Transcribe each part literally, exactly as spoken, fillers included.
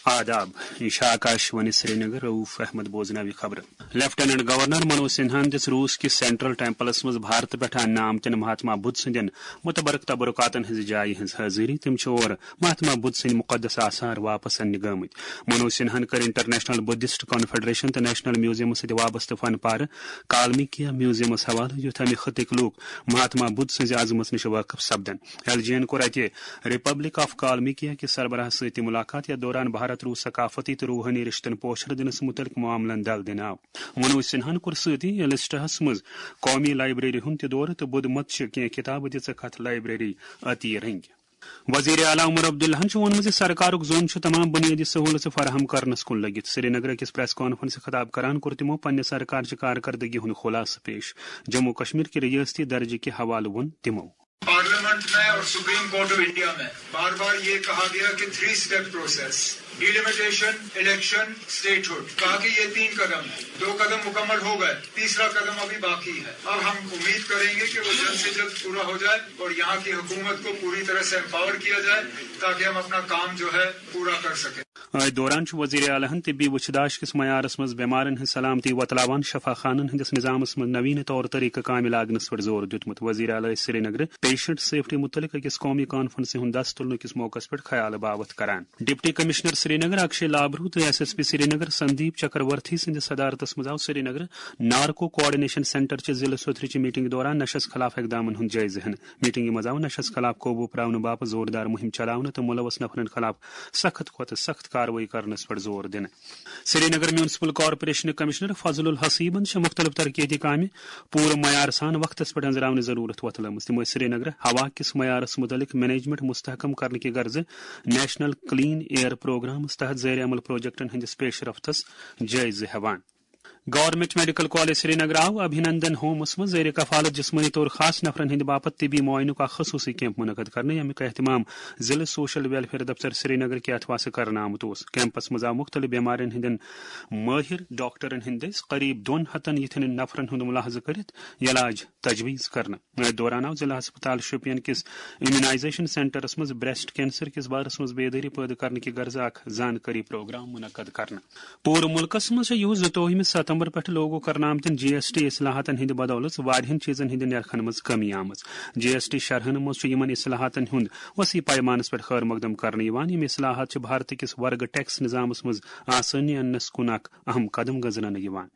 आदाब इशा आकाशवाणी श्रीनगर रऊफ अहमद बोजनावी खबर लेफ्टिनेंट गवर्नर मनोज सिन्हा दिस रूस कि सेंट्रल टेम्पलस मज भारत पे अन्ना आमतन महात्मा बुद्ध सदन मुतबरक तबरुकातन हज जाय हज हाजिरी तम और महात्मा बुद्ध सद मुकदस आसार वापस अन्न गमत मनोज सिन्हा कर इंटरनेशनल बुद्धिस्ट कॉन्फेडरेशन तो नेशनल म्यूजियम सद वाबस्त फन पार कालमिकिया म्यूजियमस हवाले युथ अमि खतिक लूक महात्मा बुद्ध सज आजमत नश वाकफ सपदन एलजीएन कोर अत रिपब्लिक ऑफ कालमिकिया कि सरबराह सत मुलाकात या दौरान भारत रूस सकाफती तो रूहानी रिश्तन पोशर दिनस मुतलक मामलन दल दिन आव मनोज सिन्हा कोर सती लिस्टहस मज कौमी लाइब्रेरी हुंद दौर तो बुद्ध मत कह किताब दिख कथ लाइब्रेरी अति रंग वजीर आला उमर अब्दुल्ला वोन सरकार जोन तमाम बुनियादी सहूलत फराहम करनस कुन लगित श्रीनगर किस प्रेस कॉन्फ्रेंस खिताब करान कोर तिमो पन्ने सरकार कारकर्दगी हुन खुलास पेश जम्मू कश्मीर के रियासती दर्जे के हवाले वन तिमो पार्लियामेंट में और सुप्रीम कोर्ट ऑफ इंडिया में बार बार ये कहा गया कि three step process delimitation, election, statehood, कहा कि ये तीन कदम है, दो कदम मुकम्मल हो गए, तीसरा कदम अभी बाकी है। अब हम उम्मीद करेंगे कि वो जल्द से जल्द पूरा हो जाए और यहाँ की हुकूमत को पूरी तरह से एम्पावर किया जाए ताकि हम अपना काम जो है पूरा कर सकें। दौरान वजीर आला तिब्बी वछदाश किस मयारस मज बेमारन हज सलामती वतलावान शफा खानन हंदिस निजामस मज नवीन तौर तरीका काम लागनस पर जोर दितमुत वजीर आला श्रीनगर पेशेंट सेफ्टी मुतलिक अकिस कौमी कॉन्फ्रेंस हुंद दस तुलने किस मौकस पर ख्याल बावत करान डिप्टी कमिश्नर श्रीनगर अक्षय लाभरू तो S S P Srinagar Sandeep Chakravarti सिंध सदारतस मज आव श्रीनगर नार्को कोऑर्डिनेशन सेंटर च जिला सोथरी मीटिंग दौरान नशस खिलाफ इकदामन हुंद जायज़ हन मीटिंग मज आव नशस खिलाफ काबू परावन बाप जोरदार मुहिम चलावन तो मुलवस नफरन खिलाफ सख्त खोत सख्त कार्रवाई करनस पर जोर दिन Srinagar municipal corporation commissioner Fazlul हसीबन मुख्तलिफ तरक्याती काम पूर मयार सान वक्तस पे अंजरावन जरूरत वतलम तमो श्रीनगर हवा किस मयारस मुतलिक मैनेजमेंट मुस्तहकम करने की गर्ज नेशनल क्लीन एयर प्रोग्राम तहत ज़ेर अमल प्रोजेक्टन हंदिस पेश रफ्तस जायज़ हेवान गवर्नमेंट मेडिकल कॉलेज श्रीनगर आव अभिनंदन होमस मज ज़ेर कफालत जिस्मनी तौर खास नफरन हिंद बापत तिबी मुआयनों का खसूसी कैंप मुनक़द करने यमिक एहतमाम जिला सोशल वेलफेयर दफ्तर श्रीनगर के अथवा से करना आमुत कैंपस मज मुख्तलिफ बीमारियन हिंदन माहिर डॉक्टरन हिंदिस करीब दोन हतन यथन नफरन हुंद मुलाहजा करित इलाज तजवीज़ करना दौरान आव जिला अस्पताल शुपियन किस इम्यूनाइजेशन सेंटरस मज ब्रेस्ट कैंसर किस बारस मज बेदारी पैदा करने की गर्ज अख जानकारी प्रोग्राम मुनक़द करना पूरे मुल्कस मज ज़तोहिम सतंबर पे लोगों करना आमतन जी एस टी इस्लाहातन हिंद बदौलत वारियन चीजन हिंद नरखन मज कमी आमज जी एस टी शरहन मज यमन इस्लाहातन हुंद वसी पैमानस पे खैर मकदम करने यम इस्लाहात भारत किस वर्ग टैक्स निजामस मज आसानी अन्नस कुन अहम कदम गजरन यवान।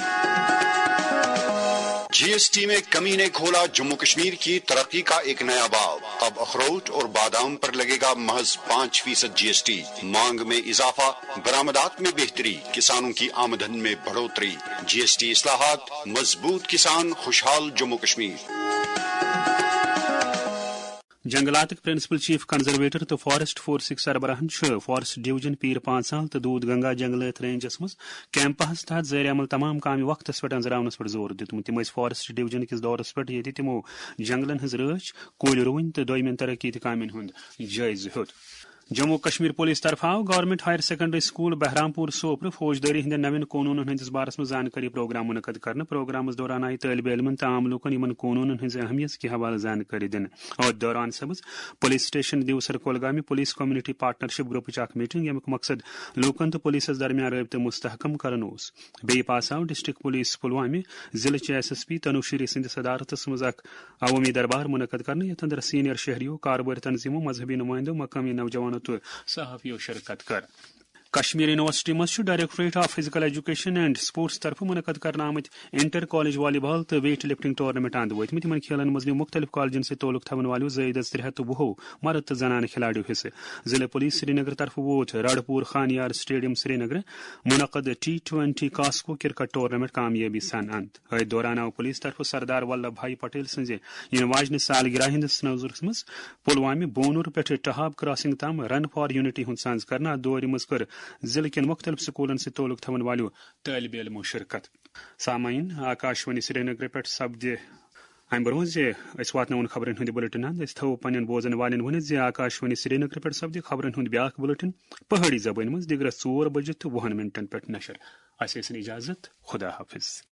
जीएसटी में कमी ने खोला जम्मू कश्मीर की तरक्की का एक नया बाब। अब अखरोट और बादाम पर लगेगा महज पाँच फीसद जीएसटी। मांग में इजाफा, बरामदात में बेहतरी, किसानों की आमदन में बढ़ोतरी। जीएसटी इस्लाहात, मजबूत किसान, खुशहाल जम्मू कश्मीर। जंगलात प्रिंसिपल चीफ कंजर्वेटर तो फॉरेस्ट फोर्स सरबराहन फॉरेस्ट डिवीजन पीर पांचाल तो दूध गंगा जंगलात रेंजस मज कैंपस तहत ज़ेर अमल तमाम काम वक्तस पे अंजरावनस पे जोर दितमुत तम फॉरेस्ट डिवीजन किस दौरस पे ये तमो जंगलन हज रच कुल रुवन तो दोयमन तरक्की कामन हुंद जायज़ हेत। जम्मू कश्मीर पुलिस तरफ आव government higher secondary school Bahrampur Sopore फौजदारी हिंद नवीन कानून हंदिस बारस में जानकारी प्रोग्राम मुनक़द करने प्रोग्राम दौरान आई तलब इलमन तो आम लूकन इन कानून हज अहमियत के हवाले जानकारी दिन और दौरान सबज पुलिस स्टेशन दिवसर कोलगामी police community partnership group meeting यमुक मकसद लूकन तो पुलिस दरमियान रबत मुस्तहकम करन बे पास आव डिस्ट्रिक्ट पुलिस पुलवामे जिले एस एस पी तनुश्री सिंध सदारतस मज अवामी दरबार मुनक़द करने यथ अंदर सीनियर शहरियों कारोबारी तंजीमों मजहबी नुमाइंदों मकामी नौजवानों तो सहाफियों शिरकत कर कश्मीर यूनिवर्सिटी मज directorate of physical education and sports तरफ मुनक़द करना आमत इंटर कॉलेज वॉलीबॉल तो वेट लिफ्टिंग टूर्नामेंट अंद वतमत इन खेलन मज मुख्तलिफ कॉलेजन से तोलुक थवन वालों जयद त्रे हथ वो मर्द तो जनान खिलाड़ियों हिस्से जिले पुलिस श्रीनगर तरफ वोत रड़पुर खानियार स्टेडियम श्रीनगर मुनक़द टी ट्वेंटी कास्को क्रिकेट टूर्नामेंट कामयाबी सान अंत अ दौरान आव पुलिस तरफ सरदार वल्लभ भाई पटेल सज इन वाजन सालगिरह हंदिस नवजुरस मज पुलवामे बोनूर पे टहाब क्रॉसिंग तम रन फॉर यूनिटी हुंद सांज करना दौर मज कर जिले के मुख्तलिफ स्कूलन से तोलुक थवन वालों तालिब इल्मों शिरकत। सामाइन आकाशवाणी श्रीनगर पे सपदे अम ब्रोह वातन खबरन हंद बुलेटिन अंद थो पन्न बोजन वालन वन आकाशवाणी श्रीनगर पे सपदे खबरन हंद ब्याक बुलेटिन पहाड़ी जबान मज दिगरस चोर बजे तो वुहन मिनटन पे नशर। अस इजाजत खुदा हाफिज।